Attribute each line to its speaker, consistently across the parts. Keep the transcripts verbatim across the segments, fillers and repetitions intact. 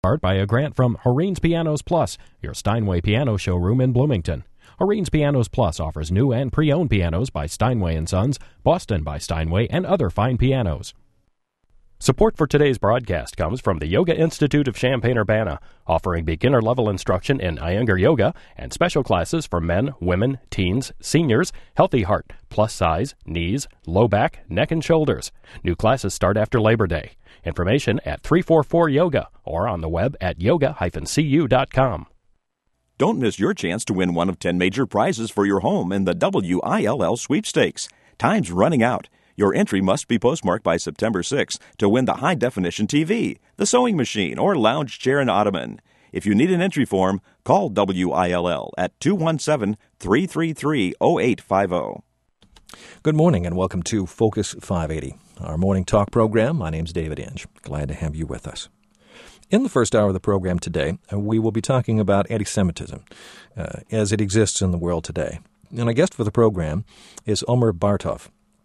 Speaker 1: Part by a grant from Horine's Pianos Plus, your Steinway piano showroom in Bloomington. Horine's Pianos Plus offers new and pre-owned pianos by Steinway and Sons, Boston by Steinway, and other fine pianos. Support for today's broadcast comes from the Yoga Institute of Champaign-Urbana, offering beginner-level instruction in Iyengar Yoga and special classes for men, women, teens, seniors, healthy heart, plus size, knees, low back, neck, and shoulders. New classes start after Labor Day. Information at three four four yoga or on the web at yoga dash c u dot com.
Speaker 2: Don't miss your chance to win one of ten major prizes for your home in the W I L L sweepstakes. Time's running out. Your entry must be postmarked by September sixth to win the high-definition T V, the sewing machine, or lounge chair and ottoman. If you need an entry form, call W I L L at two one seven, three three three, zero eight five zero.
Speaker 3: Good morning and welcome to Focus five eighty, our morning talk program. My name's David Inge. Glad to have you with us. In the first hour of the program today, uh, we will be talking about anti-Semitism uh, as it exists in the world today. And our guest for the program is Omer Bartov.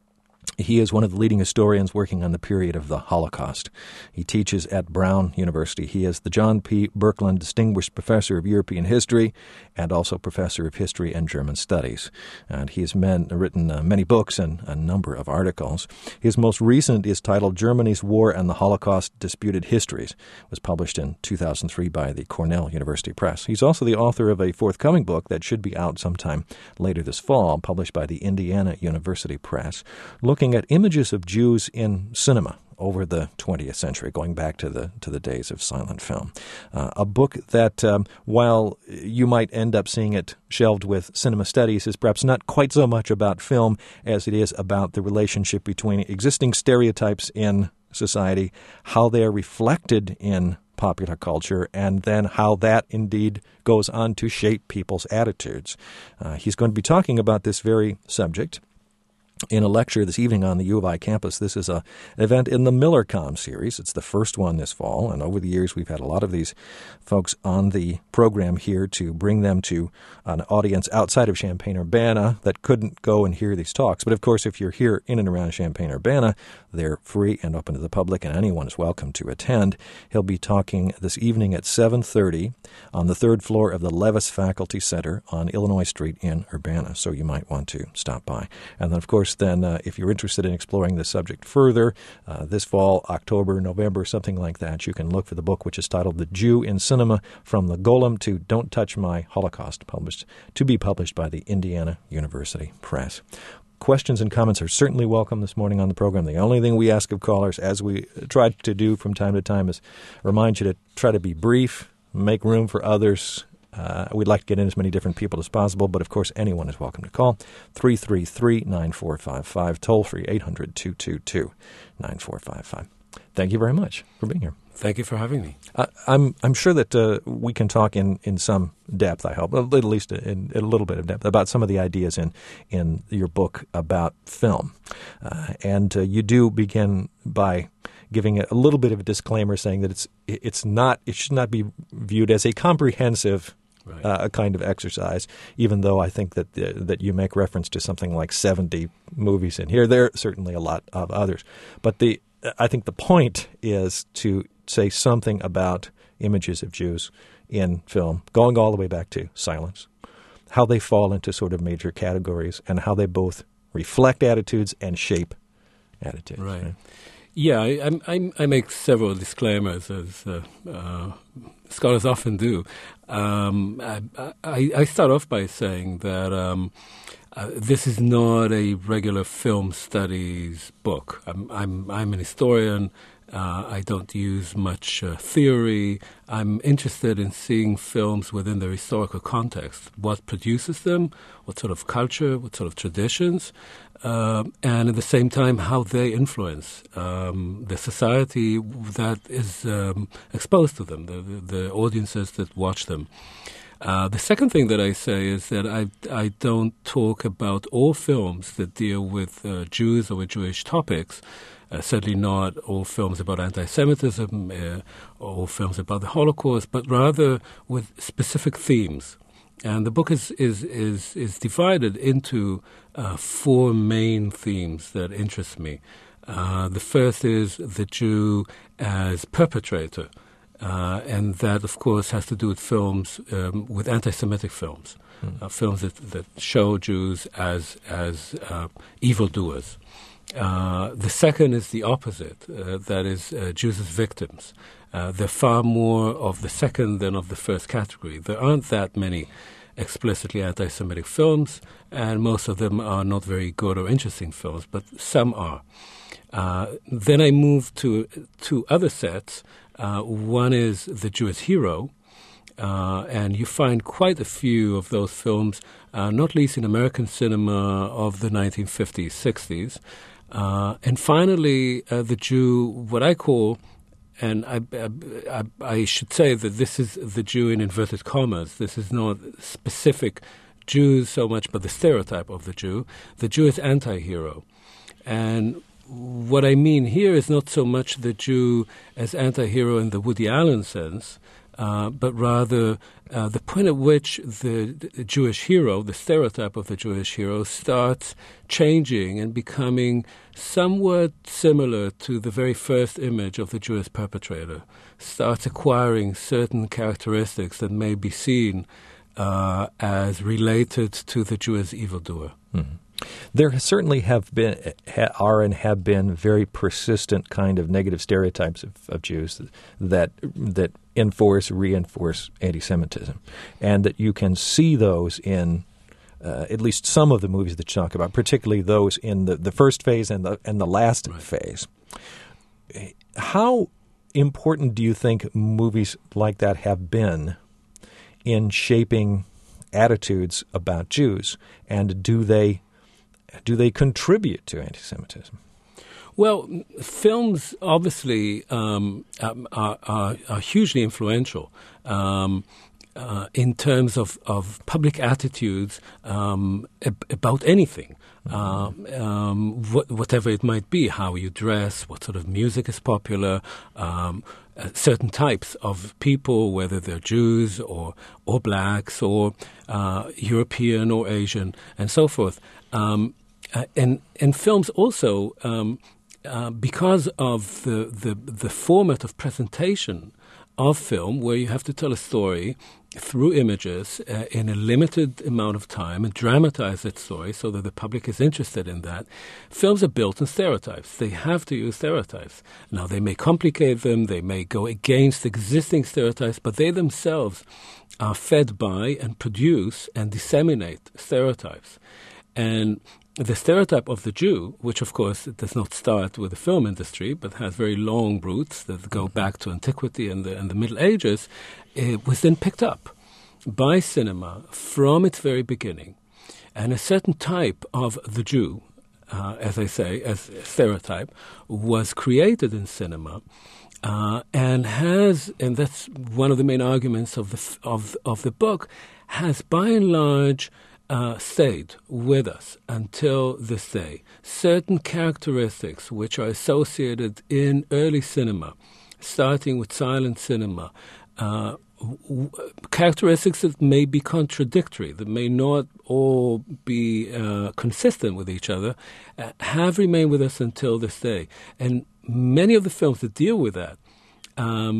Speaker 3: He is one of the leading historians working on the period of the Holocaust. He teaches at Brown University. He is the John P. Birkeland Distinguished Professor of European History and also Professor of History and German Studies. And he has men, written uh, many books and a number of articles. His most recent is titled Germany's War and the Holocaust, Disputed Histories. It was published in two thousand three by the Cornell University Press. He's also the author of a forthcoming book that should be out sometime later this fall, published by the Indiana University Press, looking at images of Jews in cinema over the twentieth century, going back to the to the days of silent film. Uh, a book that, um, while you might end up seeing it shelved with cinema studies, is perhaps not quite so much about film as it is about the relationship between existing stereotypes in society, how they are reflected in popular culture, and then how that indeed goes on to shape people's attitudes. Uh, he's going to be talking about this very subject in a lecture this evening on the U of I campus. This is a, an event in the MillerCon series. It's the first one this fall, and over the years we've had a lot of these folks on the program here to bring them to an audience outside of Champaign-Urbana that couldn't go and hear these talks. But of course, if you're here in and around Champaign-Urbana, they're free and open to the public, and anyone is welcome to attend. He'll be talking this evening at seven thirty on the third floor of the Levis Faculty Center on Illinois Street in Urbana, so you might want to stop by. And then, of course, then uh, if you're interested in exploring this subject further, uh, this fall, October, November, something like that, you can look for the book, which is titled The Jew in Cinema, From the Golem to Don't Touch My Holocaust, published to be published by the Indiana University Press. Questions and comments are certainly welcome this morning on the program. The only thing we ask of callers, as we try to do from time to time, is remind you to try to be brief, make room for others. Uh, we'd like to get in as many different people as possible, but of course anyone is welcome to call. three three three, nine four five five, toll-free eight hundred, two two two, nine four five five. Thank you very much for being here.
Speaker 4: Thank you for having me.
Speaker 3: Uh, I'm I'm sure that uh, we can talk in, in some depth, I hope, at least in, in a little bit of depth, about some of the ideas in, in your book about film. Uh, and uh, you do begin by giving a little bit of a disclaimer saying that it's it's not it should not be viewed as a comprehensive Right. Uh, a kind of exercise, even though I think that the, that you make reference to something like seventy movies in here. There are certainly a lot of others. But the I think the point is to say something about images of Jews in film, going all the way back to silence, how they fall into sort of major categories, and how they both reflect attitudes and shape attitudes.
Speaker 4: Right. right? Yeah, I, I, I make several disclaimers, as uh, uh, scholars often do. Um, I, I, I start off by saying that um, uh, this is not a regular film studies book. I'm, I'm, I'm an historian. Uh, I don't use much uh, theory. I'm interested in seeing films within their historical context. What produces them, what sort of culture, what sort of traditions, uh, and at the same time how they influence um, the society that is um, exposed to them, the, the, the audiences that watch them. Uh, the second thing that I say is that I, I don't talk about all films that deal with uh, Jews or with Jewish topics. Uh, certainly not all films about anti-Semitism, uh, all films about the Holocaust, but rather with specific themes. And the book is is is, is divided into uh, four main themes that interest me. Uh, the first is the Jew as perpetrator. Uh, and that, of course, has to do with films, um, with anti-Semitic films, mm. uh, films that, that show Jews as as uh, evildoers. Uh, the second is the opposite, uh, that is uh, Jews as victims. Uh, they're far more of the second than of the first category. There aren't that many explicitly anti-Semitic films, and most of them are not very good or interesting films, but some are. Uh, then I move to two other sets. Uh, one is The Jewish Hero, uh, and you find quite a few of those films, uh, not least in American cinema of the nineteen fifties, sixties. Uh, and finally, uh, the Jew, what I call, and I, I, I should say that this is the Jew in inverted commas. This is not specific Jews so much, but the stereotype of the Jew. The Jew is anti-hero. And what I mean here is not so much the Jew as anti-hero in the Woody Allen sense, uh, but rather uh, the point at which the, the Jewish hero, the stereotype of the Jewish hero, starts changing and becoming somewhat similar to the very first image of the Jewish perpetrator, starts acquiring certain characteristics that may be seen uh, as related to the Jewish evildoer.
Speaker 3: Mm-hmm. There certainly have been, ha, are and have been very persistent kind of negative stereotypes of, of Jews that that enforce, reinforce anti-Semitism, and that you can see those in uh, at least some of the movies that you talk about, particularly those in the, the first phase and the and the last right. phase. How important do you think movies like that have been in shaping attitudes about Jews, and do they Do they contribute to anti-Semitism?
Speaker 4: Well, films obviously um, are, are, are hugely influential um, uh, in terms of, of public attitudes um, ab- about anything, mm-hmm. uh, um, wh- whatever it might be, how you dress, what sort of music is popular, um, uh, certain types of people, whether they're Jews or, or blacks or uh, European or Asian, and so forth. Um, Uh, and and films also, um, uh, because of the, the the format of presentation of film, where you have to tell a story through images uh, in a limited amount of time and dramatize that story so that the public is interested in that, films are built on stereotypes. They have to use stereotypes. Now, they may complicate them, they may go against existing stereotypes, but they themselves are fed by and produce and disseminate stereotypes. And the stereotype of the Jew, which of course does not start with the film industry, but has very long roots that go back to antiquity and the, and the Middle Ages, it was then picked up by cinema from its very beginning. And a certain type of the Jew, uh, as I say, as a stereotype, was created in cinema uh, and has, and that's one of the main arguments of the of of the book, has by and large Uh, stayed with us until this day. Certain characteristics which are associated in early cinema, starting with silent cinema, uh, w- characteristics that may be contradictory, that may not all be uh, consistent with each other, uh, have remained with us until this day. And many of the films that deal with that um,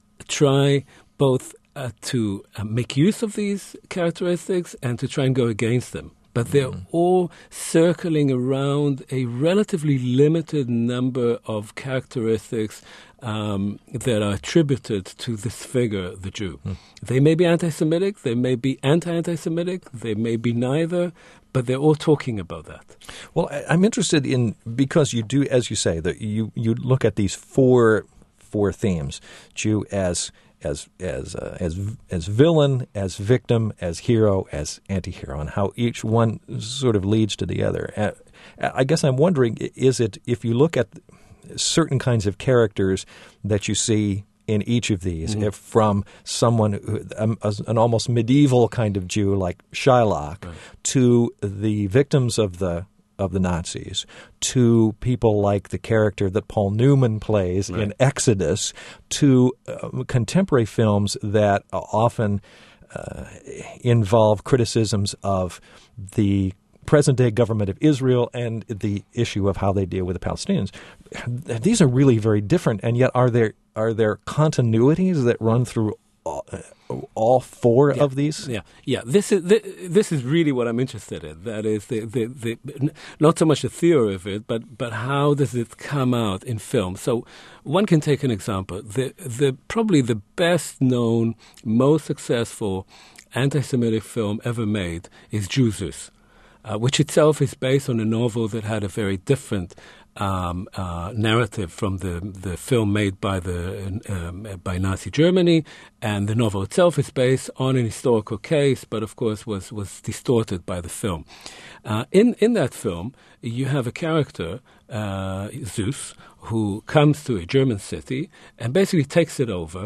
Speaker 4: try both Uh, to uh, make use of these characteristics and to try and go against them. But they're mm-hmm. all circling around a relatively limited number of characteristics um, that are attributed to this figure, the Jew. Mm. They may be anti-Semitic, they may be anti-anti-Semitic, they may be neither, but they're all talking about that.
Speaker 3: Well, I'm interested in, because you do, as you say, that you, you look at these four four themes: Jew as as as uh, as as villain, as victim, as hero, as anti-hero, and how each one sort of leads to the other. Uh, I guess I'm wondering, is it, if you look at certain kinds of characters that you see in each of these, mm-hmm. if from someone, who, um, an almost medieval kind of Jew like Shylock, right. to the victims of the of the Nazis, to people like the character that Paul Newman plays right. in Exodus, to uh, contemporary films that uh, often uh, involve criticisms of the present-day government of Israel and the issue of how they deal with the Palestinians. These are really very different, and yet are there are there continuities that run through all, all four
Speaker 4: yeah.
Speaker 3: of these?
Speaker 4: Yeah, yeah. This is this is really what I'm interested in. That is the, the, the not so much the theory of it, but but how does it come out in film? So one can take an example. The the probably the best known, most successful anti-Semitic film ever made is Jesus, uh, which itself is based on a novel that had a very different um, uh, narrative from the the film made by the um, by Nazi Germany, and the novel itself is based on an historical case, but of course was was distorted by the film. Uh, in in that film, you have a character, uh, Zeus, who comes to a German city and basically takes it over,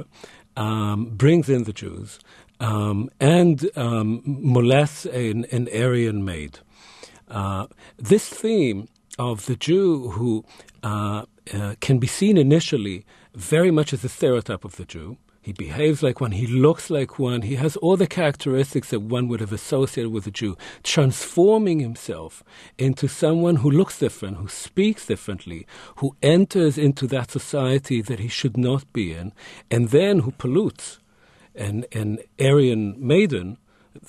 Speaker 4: um, brings in the Jews. Um, and um, molests an, an Aryan maid. Uh, this theme of the Jew who uh, uh, can be seen initially very much as a stereotype of the Jew. He behaves like one, he looks like one, he has all the characteristics that one would have associated with a Jew, transforming himself into someone who looks different, who speaks differently, who enters into that society that he should not be in, and then who pollutes An, an Aryan maiden,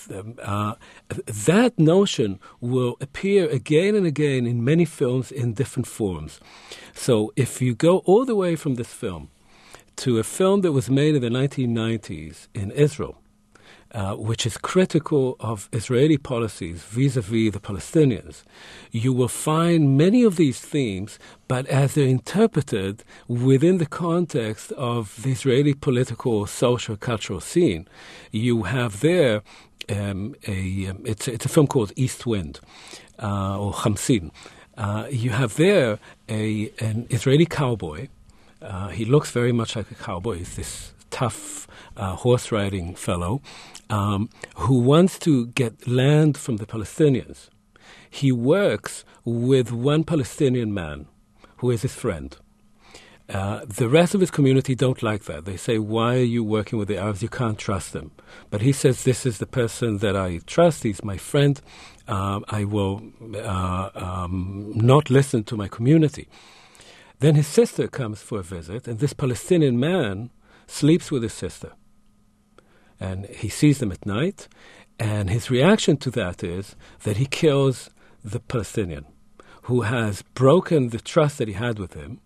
Speaker 4: uh, that notion will appear again and again in many films in different forms. So if you go all the way from this film to a film that was made in the nineteen nineties in Israel, uh, which is critical of Israeli policies vis-a-vis the Palestinians, you will find many of these themes, but as they're interpreted within the context of the Israeli political, social, cultural scene. You have there um, a um, it's it's a film called East Wind uh, or Hamsin. Uh, you have there a an Israeli cowboy. Uh, he looks very much like a cowboy. He's this tough uh, horse riding fellow um, who wants to get land from the Palestinians. He works with one Palestinian man who is his friend. Uh, the rest of his community don't like that. They say, why are you working with the Arabs? You can't trust them. But he says, this is the person that I trust. He's my friend. Uh, I will uh, um, not listen to my community. Then his sister comes for a visit, and this Palestinian man sleeps with his sister. And he sees them at night, and his reaction to that is that he kills the Palestinian, who has broken the trust that he had with him,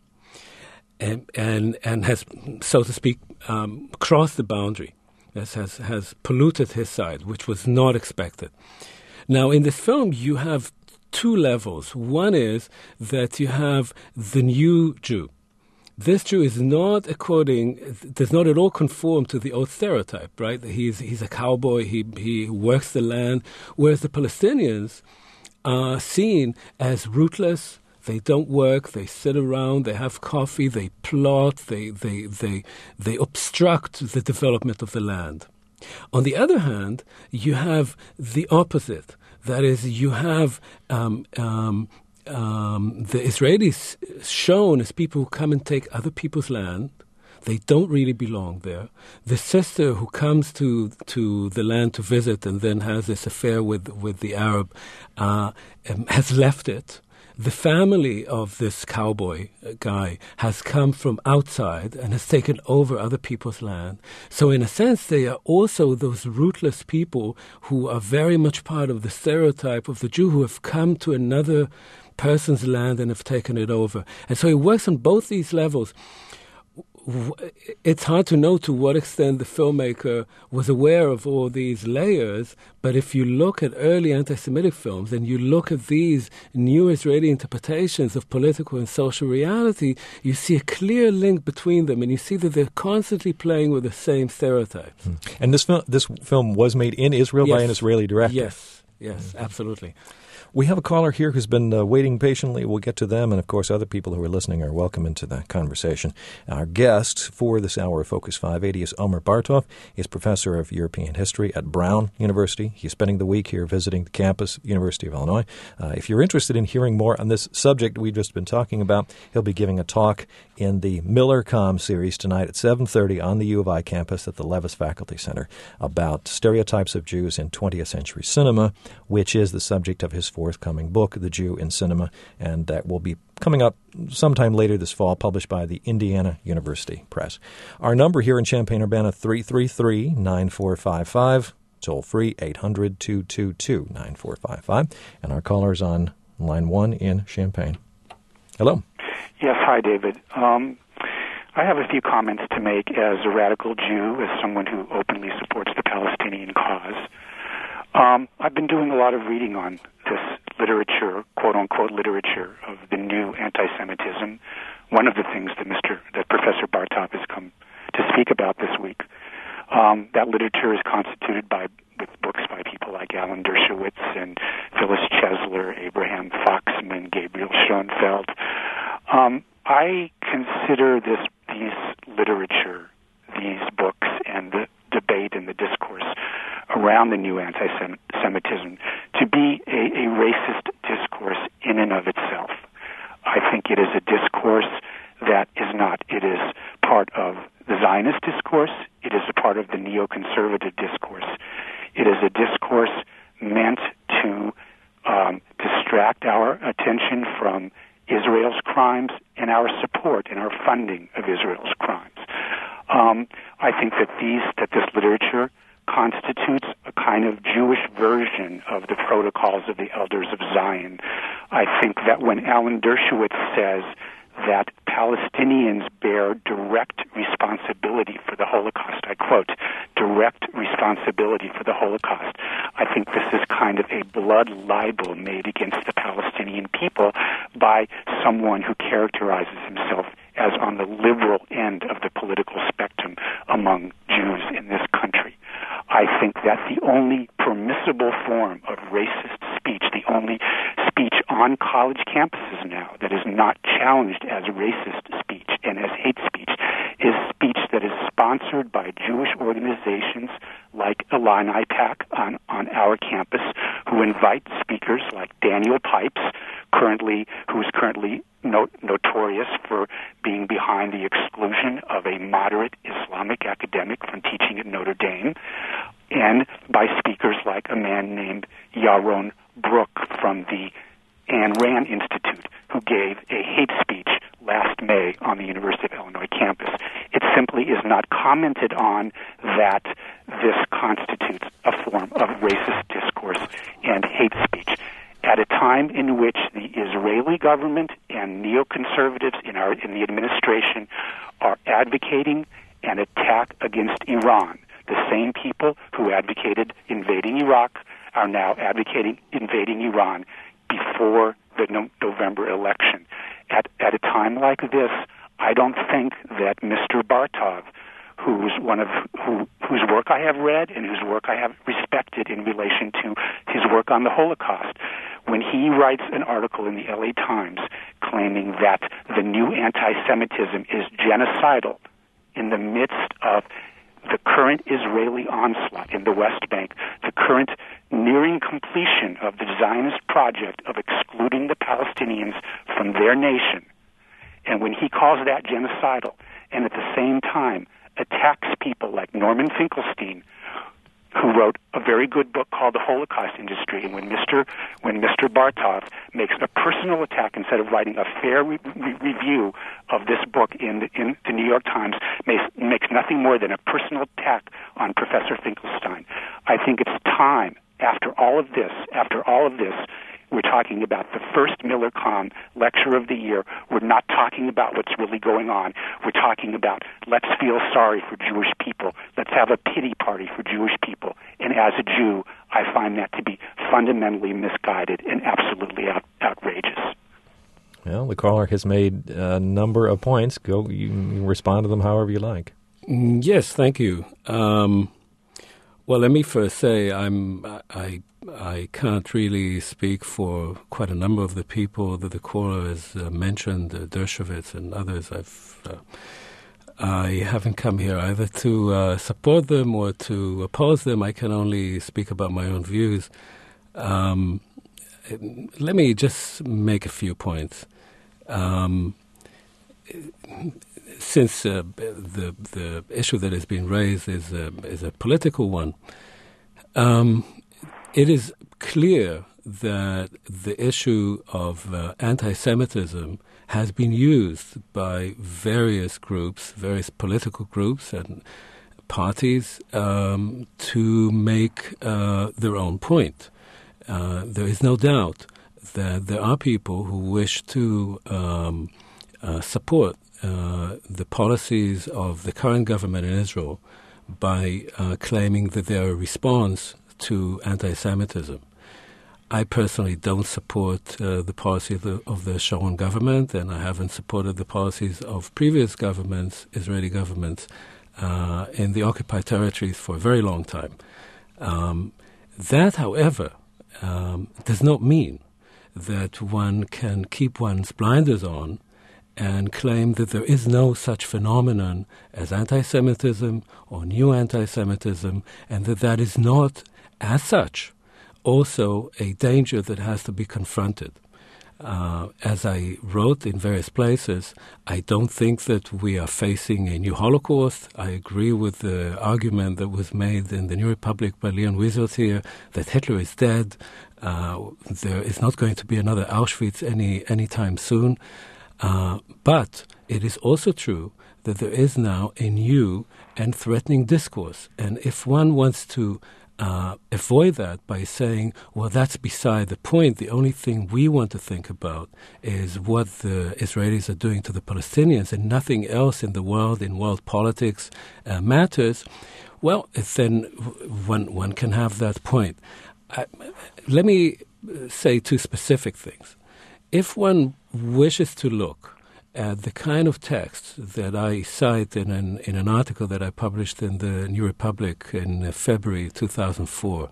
Speaker 4: and and, and has, so to speak, um, crossed the boundary, has, has, has polluted his side, which was not expected. Now, in this film, you have two levels. One is that you have the new Jew. This Jew is not according, does not at all conform to the old stereotype, right? He's he's a cowboy, he he works the land, whereas the Palestinians are seen as rootless. They don't work, they sit around, they have coffee, they plot, they they they they obstruct the development of the land. On the other hand, you have the opposite. That is, you have um, um, um, the Israelis shown as people who come and take other people's land. They don't really belong there. The sister who comes to to the land to visit and then has this affair with, with the Arab uh, um, has left it. The family of this cowboy guy has come from outside and has taken over other people's land. So in a sense, they are also those rootless people who are very much part of the stereotype of the Jew who have come to another person's land and have taken it over. And so it works on both these levels. It's hard to know to what extent the filmmaker was aware of all these layers, but if you look at early anti-Semitic films and you look at these new Israeli interpretations of political and social reality, you see a clear link between them, and you see that they're constantly playing with the same stereotypes.
Speaker 3: Hmm. And this, fil- this film was made in Israel
Speaker 4: yes.
Speaker 3: by an Israeli director?
Speaker 4: Yes, yes, mm-hmm. absolutely.
Speaker 3: We have a caller here who's been uh, waiting patiently. We'll get to them, and of course other people who are listening are welcome into the conversation. Our guest for this hour of Focus five eighty is Omer Bartov. He's professor of European history at Brown University. He's spending the week here visiting the campus, University of Illinois. Uh, if you're interested in hearing more on this subject we've just been talking about, he'll be giving a talk in the MillerCom series tonight at seven thirty on the U of I campus at the Levis Faculty Center about stereotypes of Jews in twentieth century cinema, which is the subject of his forthcoming book, The Jew in Cinema, and that will be coming up sometime later this fall, published by the Indiana University Press. Our number here in Champaign-Urbana, three three three, nine four five five, toll free, eight hundred, two two two, nine four five five, and our callers on line one in Champaign. Hello.
Speaker 5: Yes, hi, David. Um, I have a few comments to make as a radical Jew, as someone who openly supports the Palestinian cause. Um, I've been doing a lot of reading on this literature, quote-unquote literature, of the new anti-Semitism. One of the things that Mister that Professor Bartov has come to speak about this week. Um, that literature is constituted by with books by people like Alan Dershowitz and Phyllis Chesler, Abraham Foxman, Gabriel Schoenfeld. Um, I consider this these literature, these books, and the debate and the discourse around the new anti-Semitism to be a, a racist discourse in and of itself. I think it is a discourse that is not. It is part of the Zionist discourse. It is a part of the neoconservative discourse. It is a discourse meant to um, distract our attention from Israel's crimes and our support and our funding of Israel's crimes. Um, I think that these that this literature constitutes a kind of Jewish version of the protocols of the Elders of Zion. I think that when Alan Dershowitz says that Palestinians bear direct responsibility for the Holocaust, I quote, direct responsibility for the Holocaust, I think this is kind of a blood libel made against the Palestinian people by someone who characterizes himself as on the liberal end of the political spectrum among Jews in this country. I think that the only permissible form of racist speech, the only speech on college campuses now that is not challenged as racist speech and as hate speech, is speech that is sponsored by Jewish organizations like Illini PAC on, on our campus, who invite speakers like Daniel Pipes, currently who is currently no, notorious for being behind the exclusion of a moderate Islamic academic from teaching at Notre Dame, and by speakers like a man named Yaron Brook from the Ayn Rand Institute, who gave a hate speech last May on the University of Illinois campus. It simply is not commented on that this constitutes a form of racist discourse and hate speech. At a time in which the Israeli government and neoconservatives in our in the administration are advocating an attack against Iran, the same people who advocated invading Iraq are now advocating invading Iran before the no- November election. At at a time like this, I don't think that Mister Bartov, who's one of who, whose work I have read and whose work I have respected in relation to his work on the Holocaust, when he writes an article in the L A Times claiming that the new anti-Semitism is genocidal in the midst of the current Israeli onslaught in the West Bank, the current nearing completion of the Zionist project of excluding the Palestinians from their nation, and when he calls that genocidal, and at the same time attacks people like Norman Finkelstein, who wrote a very good book called The Holocaust Industry, and when Mister when Mister Bartov makes a personal attack instead of writing a fair re- re- review of this book in the, in the New York Times, makes, makes nothing more than a personal attack on Professor Finkelstein. I think it's time, after all of this, after all of this, we're talking about the first Miller Kahn lecture of the year. We're not talking about what's really going on. We're talking about let's feel sorry for Jewish people. Let's have a pity party for Jewish people. And as a Jew, I find that to be fundamentally misguided and absolutely out, outrageous.
Speaker 3: Well, the caller has made a number of points. Go, you can respond to them however you like.
Speaker 4: Yes, thank you. Um, well, let me first say I'm I. I can't really speak for quite a number of the people that the caller has uh, mentioned, uh, Dershowitz and others. I've, uh, I haven't come here either to uh, support them or to oppose them. I can only speak about my own views. Um, let me just make a few points. Um, since uh, the the issue that has been raised is a, is a political one, um, it is clear that the issue of uh, anti-Semitism has been used by various groups, various political groups and parties um, to make uh, their own point. Uh, there is no doubt that there are people who wish to um, uh, support uh, the policies of the current government in Israel by uh, claiming that they are a response to anti-Semitism. I personally don't support uh, the policy of the, of the Sharon government, and I haven't supported the policies of previous governments, Israeli governments, uh, in the occupied territories for a very long time. Um, that, however, um, does not mean that one can keep one's blinders on and claim that there is no such phenomenon as anti-Semitism or new anti-Semitism, and that that is not, as such, also a danger that has to be confronted. Uh, as I wrote in various places, I don't think that we are facing a new Holocaust. I agree with the argument that was made in the New Republic by Leon Wiesert here that Hitler is dead. Uh, there is not going to be another Auschwitz any anytime soon. Uh, but it is also true that there is now a new and threatening discourse. And if one wants to Uh, avoid that by saying, well, that's beside the point. The only thing we want to think about is what the Israelis are doing to the Palestinians, and nothing else in the world, in world politics, uh, matters. Well, then one, one can have that point. I, let me say two specific things. If one wishes to look at the kind of text that I cite in an, in an article that I published in the New Republic in uh, February two thousand four,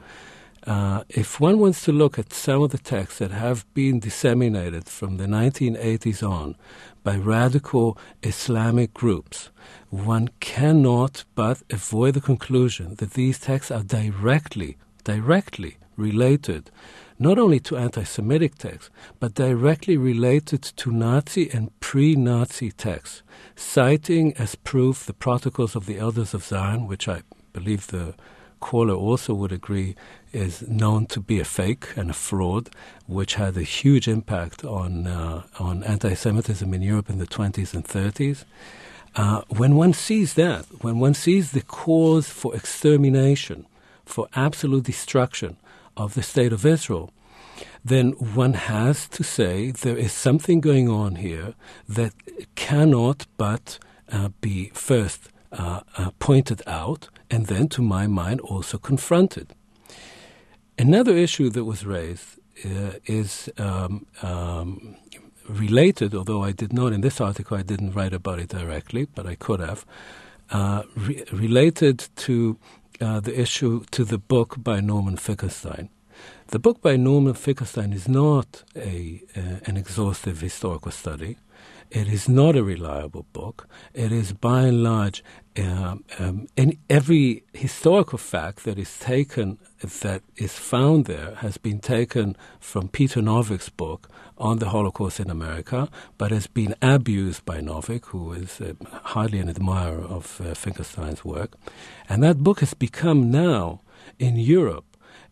Speaker 4: uh, if one wants to look at some of the texts that have been disseminated from the nineteen eighties on by radical Islamic groups, one cannot but avoid the conclusion that these texts are directly, directly related not only to anti-Semitic texts, but directly related to Nazi and pre-Nazi texts, citing as proof the Protocols of the Elders of Zion, which I believe the caller also would agree is known to be a fake and a fraud, which had a huge impact on uh, on anti-Semitism in Europe in the twenties and thirties. Uh, when one sees that, when one sees the cause for extermination, for absolute destruction of the State of Israel, then one has to say there is something going on here that cannot but uh, be first uh, uh, pointed out and then, to my mind, also confronted. Another issue that was raised uh, is um, um, related, although I did not, in this article, I didn't write about it directly, but I could have, uh, re- related to uh, the issue, to the book by Norman Finkelstein. The book by Norman Finkelstein is not a uh, an exhaustive historical study. It is not a reliable book. It is, by and large, um, um, in every historical fact that is taken, that is found there, has been taken from Peter Novik's book on the Holocaust in America, but has been abused by Novik, who is uh, hardly an admirer of uh, Finkelstein's work. And that book has become now, in Europe,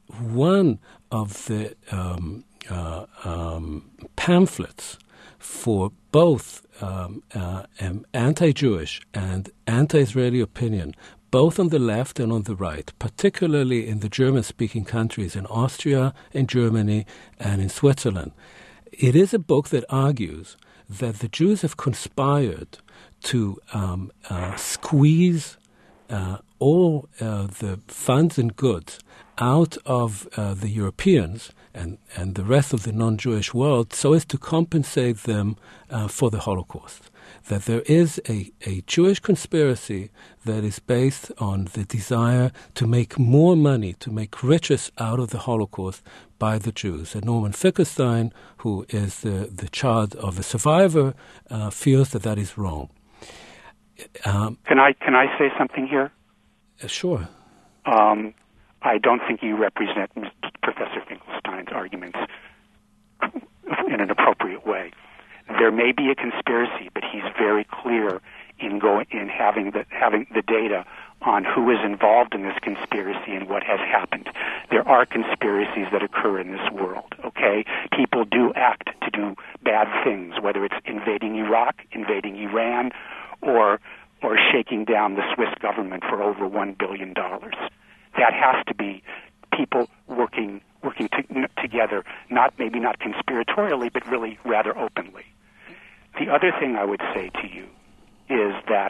Speaker 4: one of the um, uh, um, pamphlets for both um, uh, um, anti-Jewish and anti-Israeli opinion, both on the left and on the right, particularly in the German-speaking countries, in Austria, in Germany, and in Switzerland. It is a book that argues that the Jews have conspired to um, uh, squeeze uh, all uh, the funds and goods out of uh, the Europeans and, and the rest of the non-Jewish world so as to compensate them uh, for the Holocaust. That there is a, a Jewish conspiracy that is based on the desire to make more money, to make riches out of the Holocaust by the Jews. And Norman Finkelstein, who is the, the child of a survivor, uh, feels that that is wrong. Um,
Speaker 5: can I can I say something here?
Speaker 4: Uh, sure.
Speaker 5: Um, I don't think you represent Professor Finkelstein's arguments in an appropriate way. There may be a conspiracy, but he's very clear in going in having the having the data on who is involved in this conspiracy and what has happened. There are conspiracies that occur in this world, okay? People do act to do bad things, whether it's invading Iraq, invading Iran, or or shaking down the Swiss government for over one billion dollars. That has to be people working working to, together, not maybe not conspiratorially, but really rather openly. The other thing I would say to you is that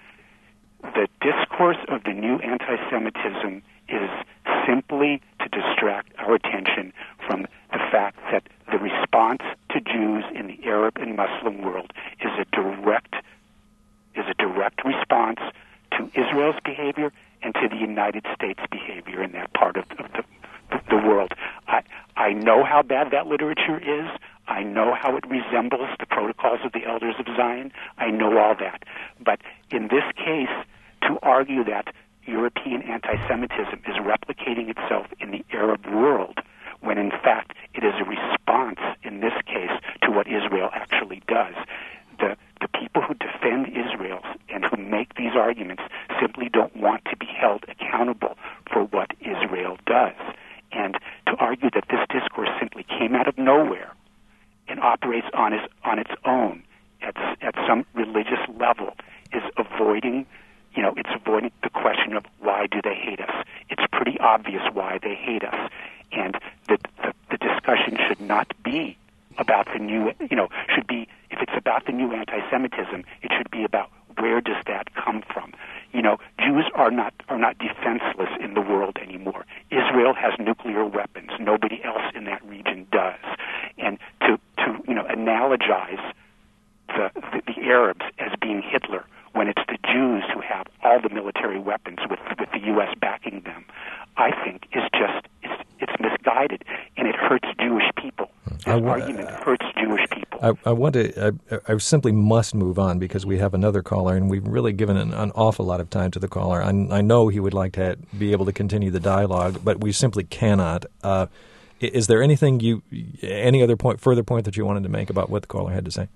Speaker 5: the discourse of the new anti-Semitism is simply to distract our attention from the fact that the response to Jews in the Arab and Muslim world is a direct is a direct response to Israel's behavior and to the United States' behavior in that part of, of the, the, the world. I, I know how bad that literature is. I know how it resembles the protocols of the Elders of Zion. I know all that. But in this case, to argue that European anti-Semitism is replicating itself in the Arab world, when in fact it is a response, in this case, to what Israel actually does. The, the people who defend Israel and who make these arguments simply don't want to be held accountable for what Israel does. And to argue that this discourse simply came out of nowhere and operates on its, on its own at, at some religious level is avoiding, you know, it's avoiding the question of why do they hate us. It's pretty obvious why they hate us. And the, the, the discussion should not be about the new, you know, should be, if it's about the new anti-Semitism, it should be about where does that come from. You know, Jews are not are not defenseless in the world anymore. Israel has nuclear weapons. Nobody else in that region does. And to, to you know, analogize the, the, the Arabs as being Hitler when it's the Jews who have all the military weapons with, with the U S backing them, I think is just, it's, it's misguided, and it hurts Jewish people. This
Speaker 3: I,
Speaker 5: argument hurts Jewish people.
Speaker 3: I, I want to. I, I simply must move on because we have another caller, and we've really given an, an awful lot of time to the caller. I, I know he would like to be able to continue the dialogue, but we simply cannot. Uh, is there anything you, any other point, further point that you wanted to make about what the caller had to say?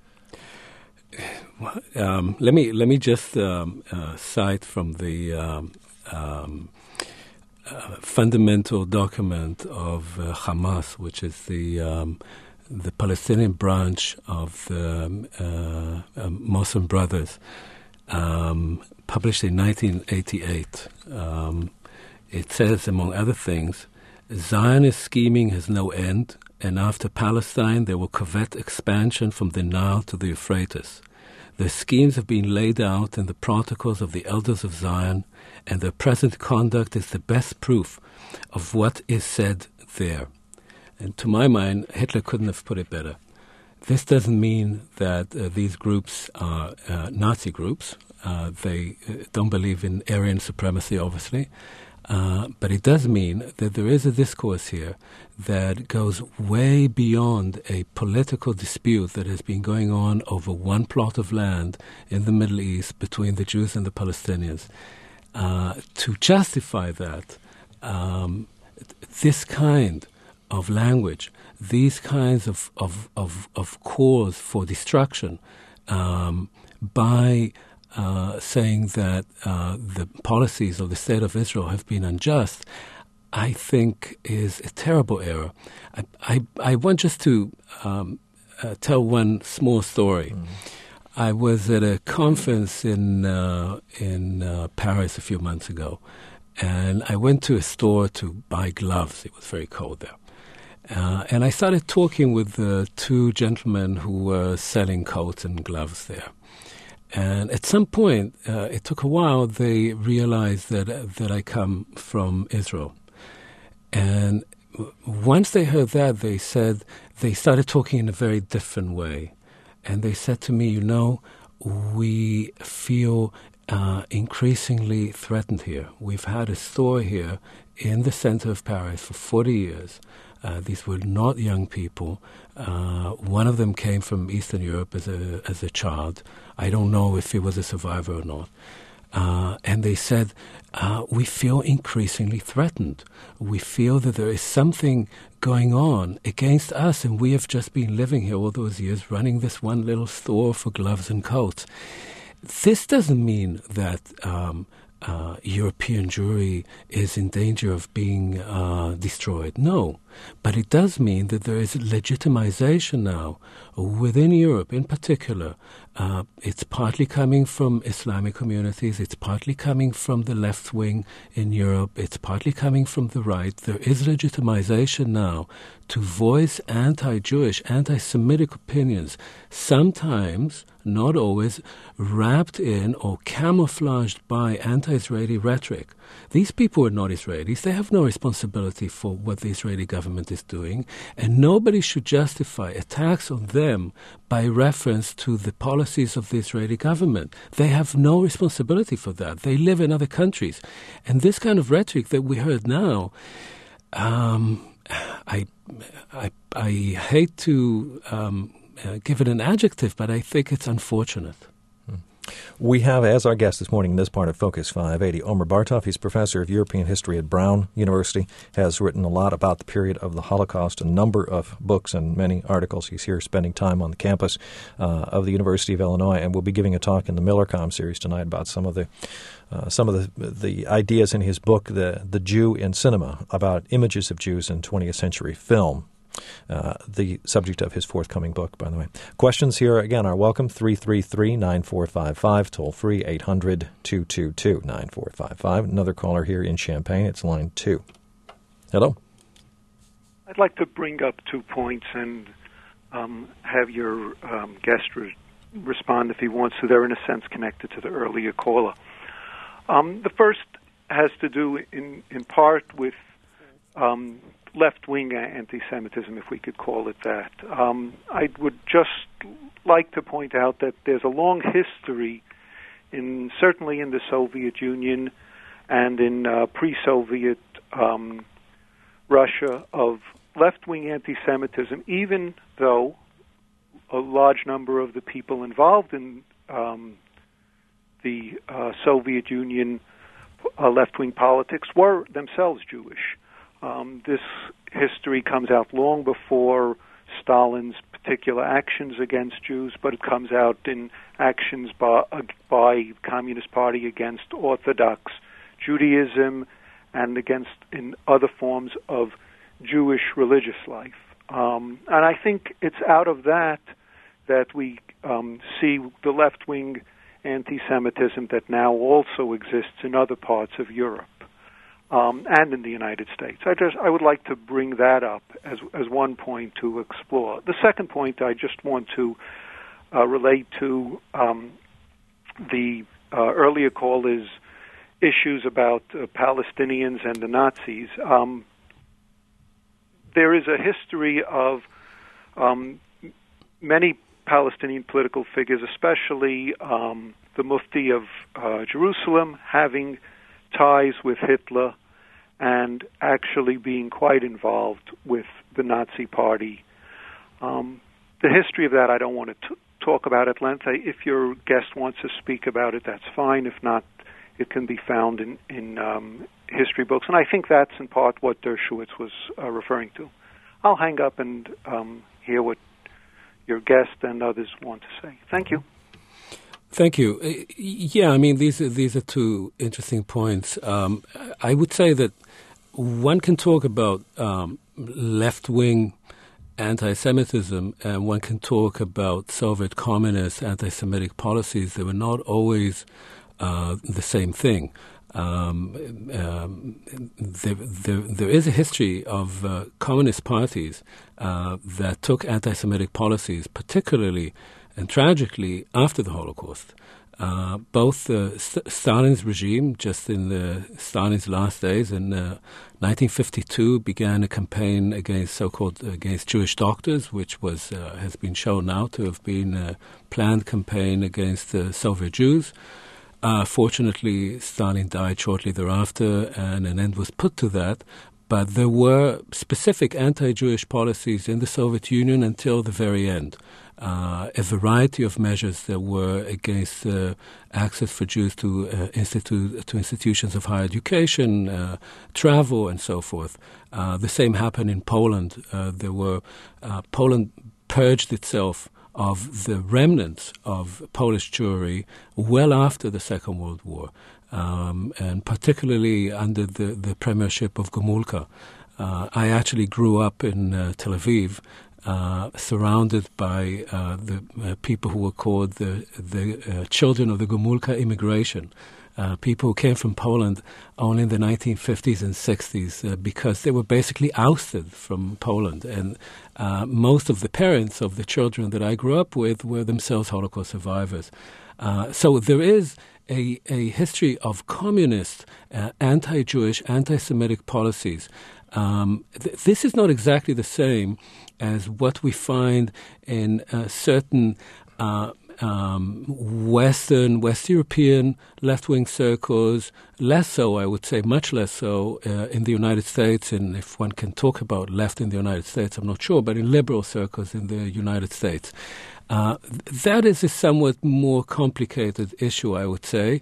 Speaker 4: Um, let me let me just um, uh, cite from the um, um, uh, fundamental document of uh, Hamas, which is the um, the Palestinian branch of the um, uh, um, Muslim Brothers, um, published in nineteen eighty-eight. Um, it says, among other things, Zionist scheming has no end, and after Palestine they will covet expansion from the Nile to the Euphrates. Their schemes have been laid out in the protocols of the Elders of Zion, and their present conduct is the best proof of what is said there. And to my mind, Hitler couldn't have put it better. This doesn't mean that uh, these groups are uh, Nazi groups. Uh, they uh, don't believe in Aryan supremacy, obviously. Uh, but it does mean that there is a discourse here that goes way beyond a political dispute that has been going on over one plot of land in the Middle East between the Jews and the Palestinians. Uh, to justify that, um, this kind of language, these kinds of, of, of, of cause for destruction um, by Uh, saying that uh, the policies of the State of Israel have been unjust, I think is a terrible error. I, I, I want just to um, uh, tell one small story. Mm. I was at a conference in uh, in uh, Paris a few months ago, and I went to a store to buy gloves. It was very cold there. Uh, and I started talking with the two gentlemen who were selling coats and gloves there. And at some point, uh, it took a while, they realized that uh, that I come from Israel. And w- once they heard that, they said, they started talking in a very different way. And they said to me, you know, we feel uh, increasingly threatened here. We've had a store here in the center of Paris for forty years. Uh, these were not young people. Uh, one of them came from Eastern Europe as a as a child. I don't know if he was a survivor or not. Uh, and they said, uh, we feel increasingly threatened. We feel that there is something going on against us, and we have just been living here all those years, running this one little store for gloves and coats. This doesn't mean that um, uh, European Jewry is in danger of being uh, destroyed. No. But it does mean that there is legitimization now within Europe in particular. Uh, it's partly coming from Islamic communities. It's partly coming from the left wing in Europe. It's partly coming from the right. There is legitimization now to voice anti-Jewish, anti-Semitic opinions, sometimes, not always, wrapped in or camouflaged by anti-Israeli rhetoric. These people are not Israelis. They have no responsibility for what the Israeli government is doing, and nobody should justify attacks on them by reference to the policies of the Israeli government. They have no responsibility for that. They live in other countries. And this kind of rhetoric that we heard now, um, I, I, I hate to um, uh, give it an adjective, but I think it's unfortunate.
Speaker 3: We have as our guest this morning in this part of Focus five eighty, Omer Bartov. He's professor of European history at Brown University, has written a lot about the period of the Holocaust, a number of books and many articles. He's here spending time on the campus uh, of the University of Illinois, and we'll be giving a talk in the Millercom series tonight about some of the uh, some of the the ideas in his book, The The Jew in Cinema, about images of Jews in twentieth century film. Uh, the subject of his forthcoming book, by the way. Questions here, again, are welcome. three three three, nine four five five, toll free, eight hundred, two two two, nine four five five. Another caller here in Champaign. It's line two. Hello.
Speaker 6: I'd like to bring up two points and um, have your um, guest re- respond if he wants to. They're, in a sense, connected to the earlier caller. Um, the first has to do, in, in part, with Um, left-wing anti-Semitism, if we could call it that. Um, I would just like to point out that there's a long history, in certainly in the Soviet Union and in uh, pre-Soviet um, Russia, of left-wing anti-Semitism, even though a large number of the people involved in um, the uh, Soviet Union uh, left-wing politics were themselves Jewish. Um, this history comes out long before Stalin's particular actions against Jews, but it comes out in actions by, uh, by Communist Party against Orthodox Judaism and against in other forms of Jewish religious life. Um, and I think it's out of that that we um, see the left-wing anti-Semitism that now also exists in other parts of Europe. Um, and in the United States. I just I would like to bring that up as as one point to explore. The second point I just want to uh, relate to um, the uh, earlier call is issues about uh, Palestinians and the Nazis. Um, there is a history of um, many Palestinian political figures, especially um, the Mufti of uh, Jerusalem, having ties with Hitler and actually being quite involved with the Nazi Party. Um, the history of that I don't want to t- talk about at length. I, if your guest wants to speak about it, that's fine. If not, it can be found in, in um, history books. And I think that's in part what Dershowitz was uh, referring to. I'll hang up and um, hear what your guest and others want to say. Thank you.
Speaker 4: Thank you. Uh, yeah, I mean, these are, these are two interesting points. Um, I would say that one can talk about um, left-wing anti-Semitism and one can talk about Soviet communist anti-Semitic policies. They were not always uh, the same thing. Um, um, there, there, there is a history of uh, communist parties uh, that took anti-Semitic policies, particularly and tragically, after the Holocaust. Uh, both uh, St- Stalin's regime, just in the Stalin's last days, in uh, nineteen fifty-two, began a campaign against so-called against Jewish doctors, which was uh, has been shown now to have been a planned campaign against uh, Soviet Jews. Uh, fortunately, Stalin died shortly thereafter, and an end was put to that. But there were specific anti-Jewish policies in the Soviet Union until the very end. Uh, a variety of measures that were against uh, access for Jews to uh, institute to institutions of higher education, uh, travel, and so forth. Uh, the same happened in Poland. Uh, there were uh, Poland purged itself of the remnants of Polish Jewry well after the Second World War. um, and particularly under the, the premiership of Gomulka. Uh, I actually grew up in uh, Tel Aviv, uh, surrounded by uh, the uh, people who were called the, the uh, children of the Gomulka immigration. Uh, people who came from Poland only in the nineteen fifties and sixties uh, because they were basically ousted from Poland. And uh, most of the parents of the children that I grew up with were themselves Holocaust survivors. Uh, so there is a, a history of communist, uh, anti-Jewish, anti-Semitic policies. Um, th- this is not exactly the same as what we find in uh, certain uh, Um, Western, West European left-wing circles, less so, I would say, much less so uh, in the United States, and if one can talk about left in the United States, I'm not sure, but in liberal circles in the United States. Uh, th- that is a somewhat more complicated issue, I would say.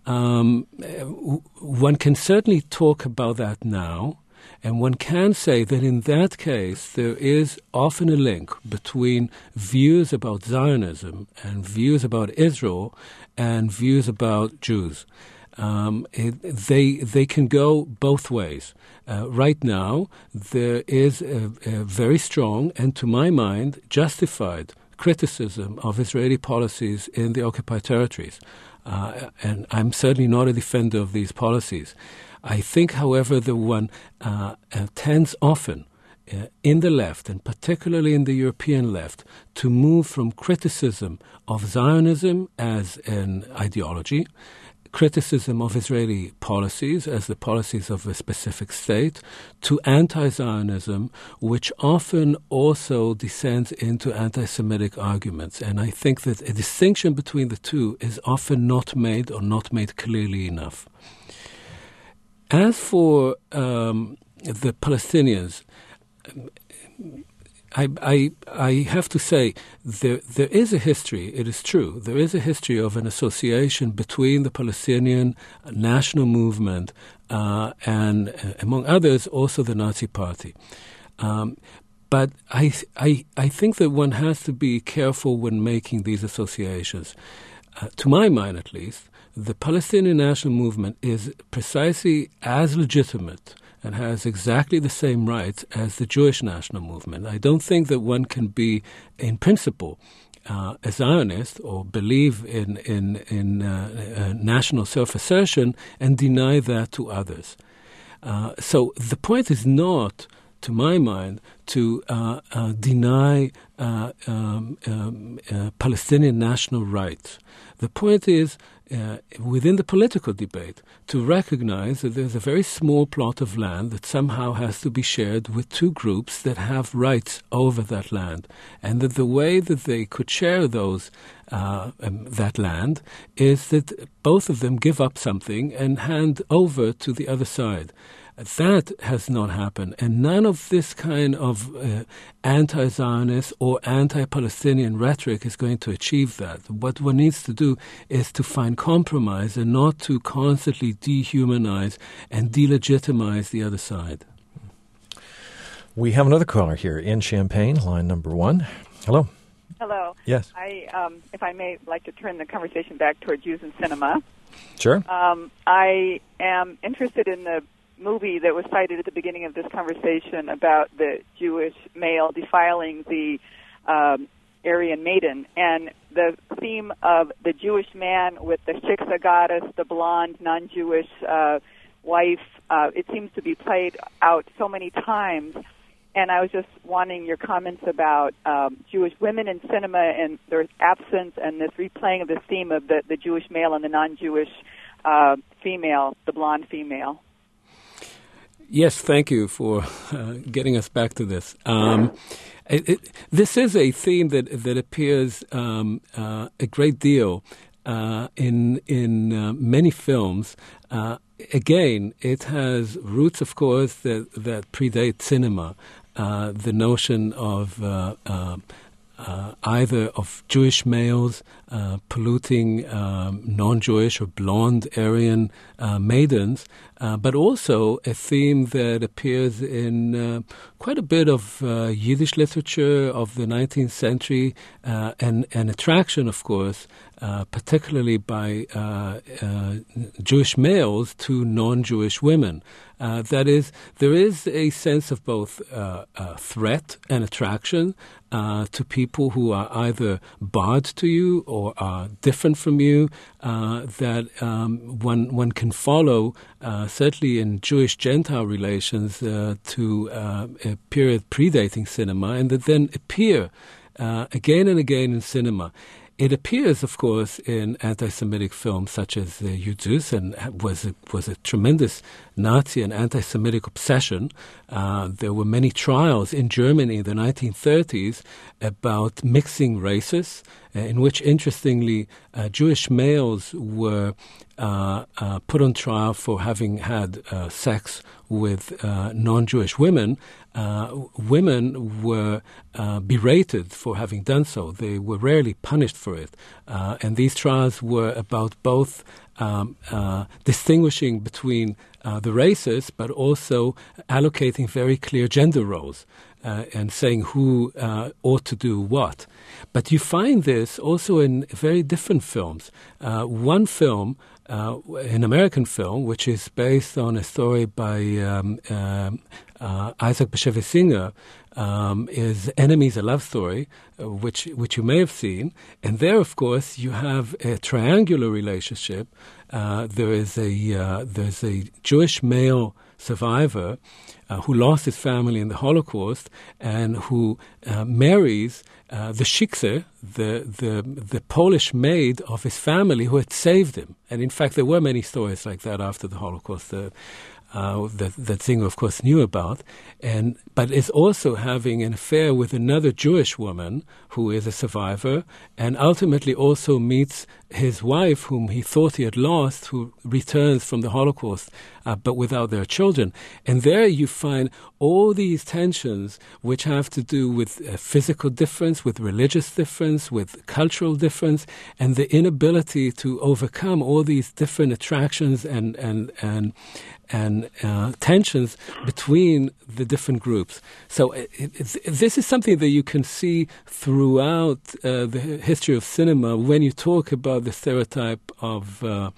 Speaker 4: Um, w- one can certainly talk about that now. And one can say that in that case, there is often a link between views about Zionism and views about Israel and views about Jews. Um, it, they they can go both ways. Uh, right now, there is a, a very strong and, to my mind, justified criticism of Israeli policies in the occupied territories. Uh, and I'm certainly not a defender of these policies. I think, however, the one uh, uh, tends often uh, in the left, and particularly in the European left, to move from criticism of Zionism as an ideology, criticism of Israeli policies as the policies of a specific state, to anti-Zionism, which often also descends into anti-Semitic arguments. And I think that a distinction between the two is often not made or not made clearly enough. As for um, the Palestinians, I, I, I have to say there there is a history, it is true, there is a history of an association between the Palestinian national movement uh, and, uh, among others, also the Nazi Party. Um, but I, I, I think that one has to be careful when making these associations. Uh, to my mind, at least, the Palestinian national movement is precisely as legitimate and has exactly the same rights as the Jewish national movement. I don't think that one can be, in principle, uh, a Zionist or believe in, in, in uh, uh, national self-assertion and deny that to others. Uh, so the point is not, to my mind, to uh, uh, deny uh, um, um, uh, Palestinian national rights. The point is, uh, within the political debate, to recognize that there's a very small plot of land that somehow has to be shared with two groups that have rights over that land, and that the way that they could share those uh, um, that land is that both of them give up something and hand over to the other side. That has not happened, and none of this kind of uh, anti-Zionist or anti-Palestinian rhetoric is going to achieve that. What one needs to do is to find compromise and not to constantly dehumanize and delegitimize the other side.
Speaker 3: We have another caller here in Champaign, line number one. Hello.
Speaker 7: Hello.
Speaker 3: Yes.
Speaker 7: I, um, if I may, like to turn the conversation back toward Jews in cinema.
Speaker 3: Sure.
Speaker 7: Um, I am interested in the movie that was cited at the beginning of this conversation about the Jewish male defiling the um, Aryan maiden, and the theme of the Jewish man with the shiksa goddess, the blonde, non-Jewish uh, wife. Uh, it seems to be played out so many times, and I was just wanting your comments about um, Jewish women in cinema and their absence, and this replaying of this theme of the, the Jewish male and the non-Jewish uh, female, the blonde female.
Speaker 4: Yes, thank you for uh, getting us back to this. Um, it, it, this is a theme that that appears um, uh, a great deal uh, in in uh, many films. Uh, again, it has roots, of course, that that predate cinema. Uh, the notion of uh, uh, Uh, either of Jewish males uh, polluting um, non-Jewish or blonde Aryan uh, maidens, uh, but also a theme that appears in uh, quite a bit of uh, Yiddish literature of the nineteenth century, uh, and an attraction, of course, uh, particularly by uh, uh, Jewish males to non-Jewish women. Uh, that is, there is a sense of both uh, uh, threat and attraction uh, to people who are either barred to you or are different from you, uh, that um, one one can follow, uh, certainly in Jewish-Gentile relations, uh, to uh, a period predating cinema, and that then appear uh, again and again in cinema. It appears, of course, in anti-Semitic films such as uh, Yudzus, and was a, was a tremendous Nazi and anti-Semitic obsession. Uh, there were many trials in Germany in the nineteen thirties about mixing races, uh, in which, interestingly, uh, Jewish males were uh, uh, put on trial for having had uh, sex with uh, non-Jewish women. Uh, women were uh, berated for having done so. They were rarely punished for it. Uh, and these trials were about both um, uh, distinguishing between uh, the races, but also allocating very clear gender roles uh, and saying who uh, ought to do what. But you find this also in very different films. Uh, one film, Uh, an American film, which is based on a story by um, uh, uh, Isaac Bashevis Singer, um, is Enemies, a Love Story, uh, which which you may have seen. And there, of course, you have a triangular relationship. Uh, there is a uh, there's a Jewish male survivor uh, who lost his family in the Holocaust and who uh, marries uh, the shikse, the, the the Polish maid of his family who had saved him. And in fact, there were many stories like that after the Holocaust uh, uh, that, that Singer, of course, knew about. And but is also having an affair with another Jewish woman who is a survivor, and ultimately also meets his wife, whom he thought he had lost, who returns from the Holocaust, uh, but without their children. And there you find all these tensions which have to do with uh, physical difference, with religious difference, with cultural difference, and the inability to overcome all these different attractions and and and and uh, tensions between the different groups. So it, it, this is something that you can see throughout uh, the history of cinema when you talk about the stereotype of uh,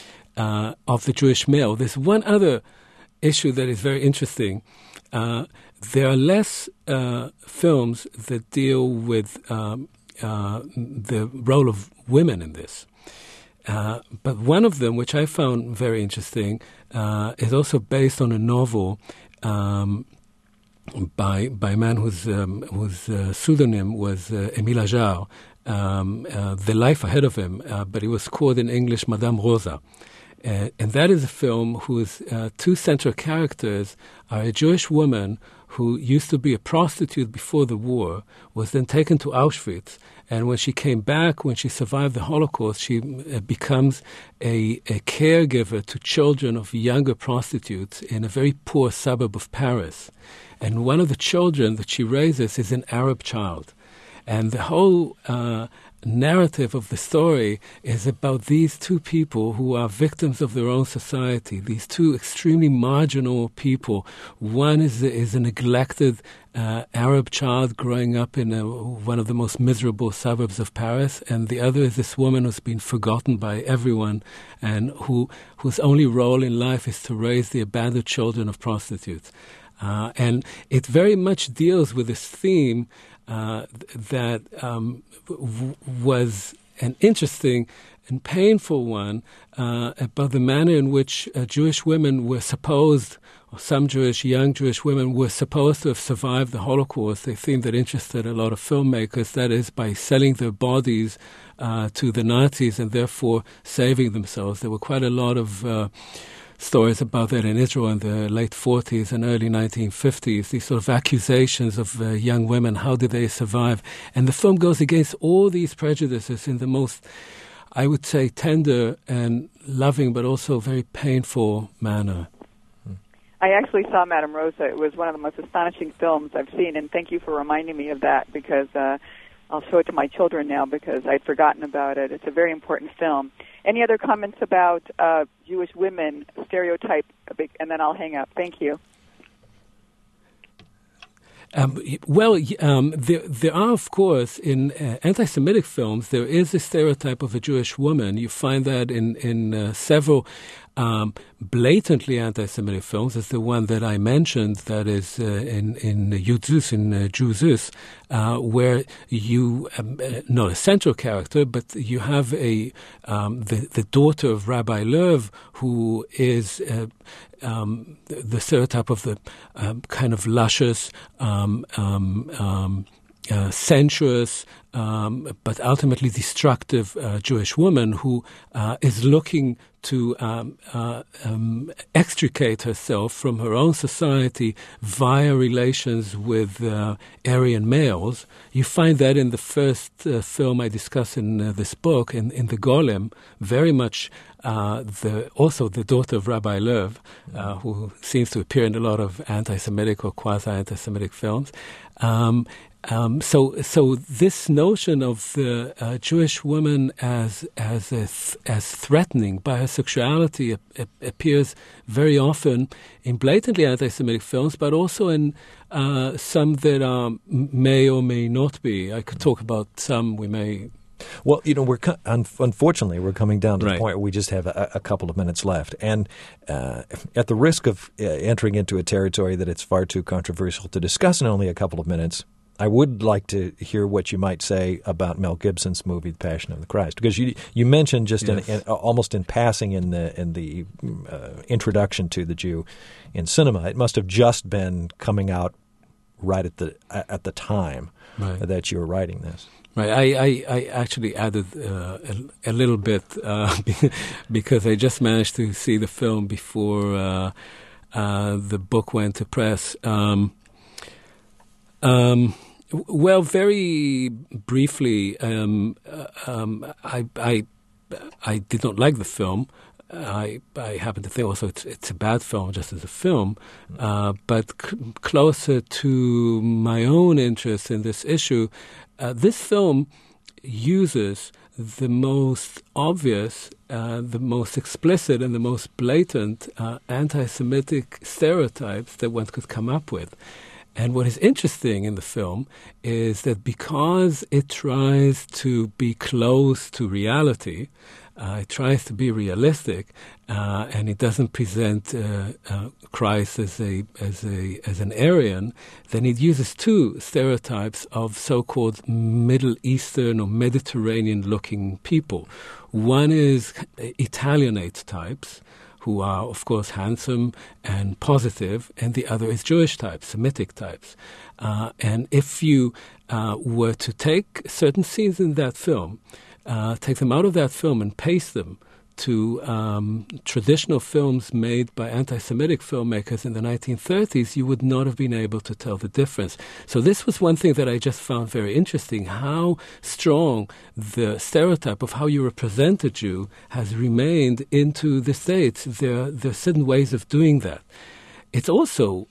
Speaker 4: uh, of the Jewish male. There's one other issue that is very interesting. Uh, there are less uh, films that deal with um, uh, the role of women in this. Uh, but one of them, which I found very interesting, uh, is also based on a novel um, by by a man whose um, whose uh, pseudonym was uh, Émile Ajar, um, uh, The Life Ahead of Him, uh, but it was called in English Madame Rosa. Uh, and that is a film whose uh, two central characters are a Jewish woman who used to be a prostitute before the war, was then taken to Auschwitz, and when she came back, when she survived the Holocaust, she uh, becomes a, a caregiver to children of younger prostitutes in a very poor suburb of Paris. And one of the children that she raises is an Arab child. And the whole uh, narrative of the story is about these two people who are victims of their own society, these two extremely marginal people. One is a, is a neglected uh, Arab child growing up in a, one of the most miserable suburbs of Paris, and the other is this woman who's been forgotten by everyone and who whose only role in life is to raise the abandoned children of prostitutes. Uh, and it very much deals with this theme uh, that um, w- was an interesting and painful one uh, about the manner in which uh, Jewish women were supposed, or some Jewish, young Jewish women were supposed to have survived the Holocaust. A theme that interested a lot of filmmakers, that is, by selling their bodies uh, to the Nazis and therefore saving themselves. There were quite a lot of Uh, stories about that in Israel in the late forties and early nineteen fifties, these sort of accusations of uh, young women, how did they survive? And the film goes against all these prejudices in the most, I would say, tender and loving, but also very painful manner.
Speaker 7: I actually saw Madame Rosa. It was one of the most astonishing films I've seen, and thank you for reminding me of that, because uh, I'll show it to my children now because I'd forgotten about it. It's a very important film. Any other comments about uh, Jewish women stereotype? And then I'll hang up. Thank you.
Speaker 4: Um, well, um, there, there are, of course, in uh, anti-Semitic films, there is a stereotype of a Jewish woman. You find that in, in uh, several um, blatantly anti-Semitic films. It's the one that I mentioned that is uh, in, in Yudzus, in uh, Juzus, uh, where you, um, uh, not a central character, but you have a um, the, the daughter of Rabbi Lev, who is uh, um, the, the stereotype of the um, kind of luscious, um, um, um, uh, sensuous, um, but ultimately destructive uh, Jewish woman who uh, is looking to um, uh, um, extricate herself from her own society via relations with uh, Aryan males. You find that in the first uh, film I discuss in uh, this book, in, in The Golem, very much uh, the also the daughter of Rabbi Lev, uh, who seems to appear in a lot of anti-Semitic or quasi-anti-Semitic films. Um, Um, so, so this notion of the uh, Jewish woman as as a th- as threatening by her sexuality ap- ap- appears very often in blatantly anti-Semitic films, but also in uh, some that are, may or may not be. I could talk about some. We may.
Speaker 3: Well, you know, we're co- un- unfortunately we're coming down to
Speaker 4: right.
Speaker 3: the point where we just have a, a couple of minutes left, and uh, at the risk of uh, entering into a territory that it's far too controversial to discuss in only a couple of minutes, I would like to hear what you might say about Mel Gibson's movie *The Passion of the Christ*, because you you mentioned just yes. in, in, almost in passing in the in the uh, introduction to the Jew in cinema, it must have just been coming out right at the at the time right. that you were writing this.
Speaker 4: Right. I, I, I actually added uh, a, a little bit uh, because I just managed to see the film before uh, uh, the book went to press. Um, um, well, very briefly, um, uh, um, I, I, I did not like the film. I, I happen to think also it's, it's a bad film just as a film, uh, but c- closer to my own interest in this issue, uh, this film uses the most obvious, uh, the most explicit and the most blatant uh, anti-Semitic stereotypes that one could come up with. And what is interesting in the film is that because it tries to be close to reality, uh, it tries to be realistic, uh, and it doesn't present uh, uh, Christ as a as a as an Aryan, then it uses two stereotypes of so-called Middle Eastern or Mediterranean-looking people. One is Italianate types, who are, of course, handsome and positive, and the other is Jewish types, Semitic types. Uh, and if you uh, were to take certain scenes in that film, uh, take them out of that film and paste them to um, traditional films made by anti-Semitic filmmakers in the nineteen thirties, you would not have been able to tell the difference. So this was one thing that I just found very interesting, how strong the stereotype of how you represent a Jew has remained into the States. There, there are certain ways of doing that. It's also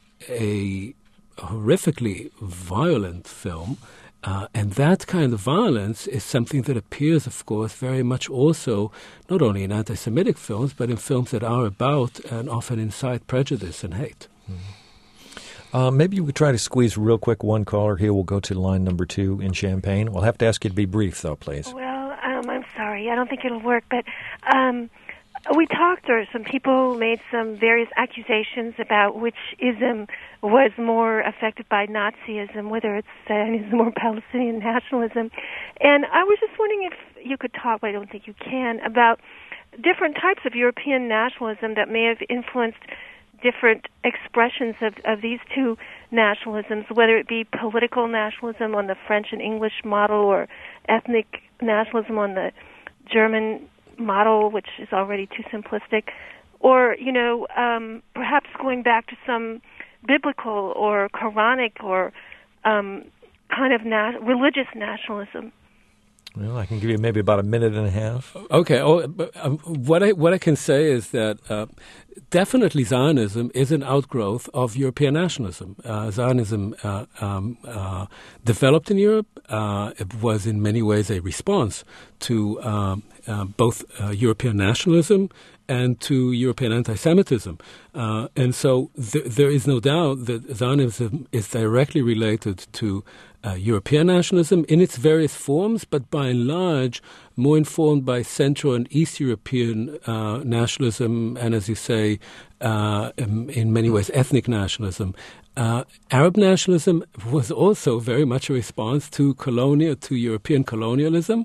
Speaker 4: a horrifically violent film. Uh, and that kind of violence is something that appears, of course, very much also not only in anti-Semitic films, but in films that are about and often incite prejudice and hate.
Speaker 3: Mm-hmm. Uh, maybe you could try to squeeze real quick one caller here. We'll go to line number two in Champaign. We'll have to ask you to be brief, though, please.
Speaker 8: Well, um, I'm sorry. I don't think it'll work, but um, we talked, or some people made some various accusations about which ism was more affected by Nazism, whether it's Zionism or Palestinian nationalism. And I was just wondering if you could talk, but I don't think you can, about different types of European nationalism that may have influenced different expressions of, of these two nationalisms, whether it be political nationalism on the French and English model or ethnic nationalism on the German model, which is already too simplistic, or, you know, um, perhaps going back to some biblical or Quranic or um, kind of na- religious nationalism.
Speaker 3: Well, I can give you maybe about a minute and a half.
Speaker 4: Okay. Oh, um, what I what I can say is that uh, definitely Zionism is an outgrowth of European nationalism. Uh, Zionism uh, um, uh, developed in Europe. Uh, it was in many ways a response to um, uh, both uh, European nationalism and to European anti-Semitism. Uh, and so th- there is no doubt that Zionism is directly related to uh, European nationalism in its various forms, but by and large more informed by Central and East European uh, nationalism, and as you say, uh, in, in many ways ethnic nationalism. Uh, Arab nationalism was also very much a response to colonial, to European colonialism,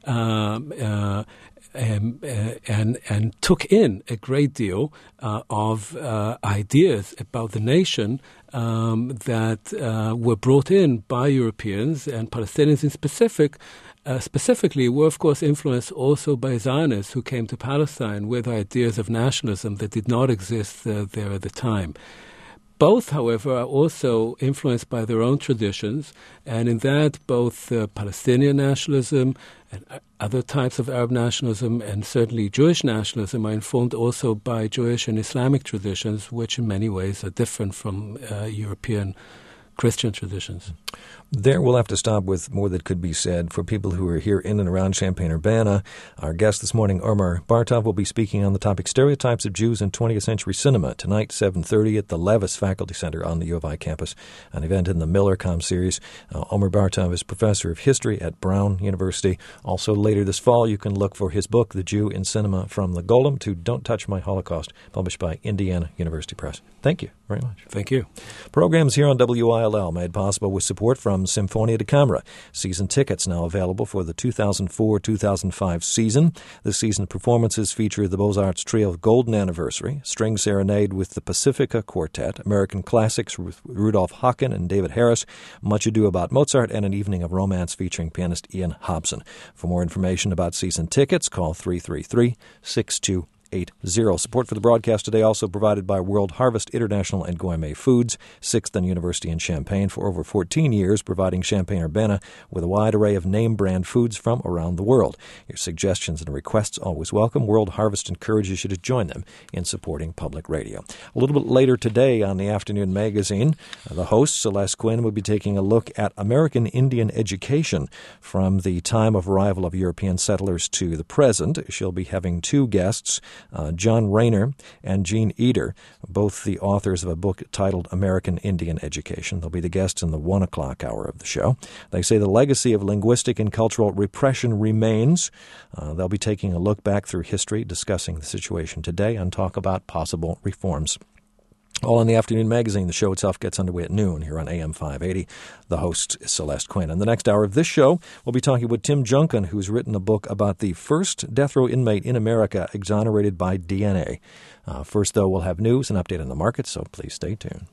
Speaker 4: um, uh, and, and and took in a great deal uh, of uh, ideas about the nation um, that uh, were brought in by Europeans, and Palestinians in specific. Uh, specifically, were of course influenced also by Zionists who came to Palestine with ideas of nationalism that did not exist uh, there at the time. Both, however, are also influenced by their own traditions, and in that both uh, Palestinian nationalism and other types of Arab nationalism and certainly Jewish nationalism are informed also by Jewish and Islamic traditions, which in many ways are different from uh, European Christian traditions.
Speaker 3: There we'll have to stop with more that could be said for people who are here in and around Champaign-Urbana. Our guest this morning, Omer Bartov, will be speaking on the topic Stereotypes of Jews in twentieth Century Cinema tonight, seven thirty at the Levis Faculty Center on the U of I campus, an event in the MillerCom series. Uh, Omer Bartov is professor of history at Brown University. Also later this fall, you can look for his book, The Jew in Cinema, From the Golem to Don't Touch My Holocaust, published by Indiana University Press. Thank you very much.
Speaker 4: Thank you.
Speaker 3: Programs here on W I L L made possible with support from Symphonia de Camera. Season tickets now available for the two thousand four two thousand five season. This season's performances feature the Beaux-Arts Trio Golden Anniversary, String Serenade with the Pacifica Quartet, American Classics with Rudolph Hocken and David Harris, Much Ado About Mozart, and an evening of romance featuring pianist Ian Hobson. For more information about season tickets, call three three three, six two eight zero. Support for the broadcast today also provided by World Harvest International and Gourmet Foods, sixth and University in Champaign, for over fourteen years, providing Champaign-Urbana with a wide array of name-brand foods from around the world. Your suggestions and requests always welcome. World Harvest encourages you to join them in supporting public radio. A little bit later today on the Afternoon Magazine, the host, Celeste Quinn, will be taking a look at American Indian education from the time of arrival of European settlers to the present. She'll be having two guests, Uh, John Rayner and Gene Eder, both the authors of a book titled American Indian Education. They'll be the guests in the one o'clock hour of the show. They say the legacy of linguistic and cultural repression remains. Uh, they'll be taking a look back through history, discussing the situation today, and talk about possible reforms. All in the Afternoon Magazine. The show itself gets underway at noon here on A M five eighty. The host is Celeste Quinn. In the next hour of this show, we'll be talking with Tim Junkin, who's written a book about the first death row inmate in America exonerated by D N A. Uh, first, though, we'll have news and update on the market, so please stay tuned.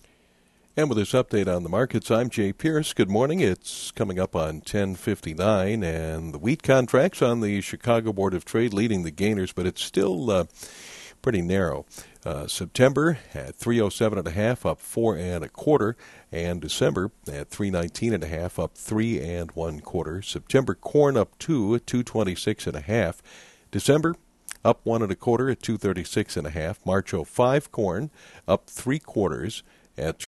Speaker 9: And with this update on the markets, I'm Jay Pierce. Good morning. It's coming up on ten fifty-nine, and the wheat contracts on the Chicago Board of Trade leading the gainers, but it's still uh, pretty narrow. Uh, September at three oh seven and a half, up four and a quarter, and December at three nineteen and a half, up three and one quarter. September corn up two at two twenty-six and a half. December up one and a quarter at two thirty-six and a half. March oh five corn up three quarters at